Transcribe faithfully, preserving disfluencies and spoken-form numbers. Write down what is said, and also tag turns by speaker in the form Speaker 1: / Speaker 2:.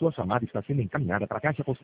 Speaker 1: Sua chamada está sendo encaminhada para a caixa postal.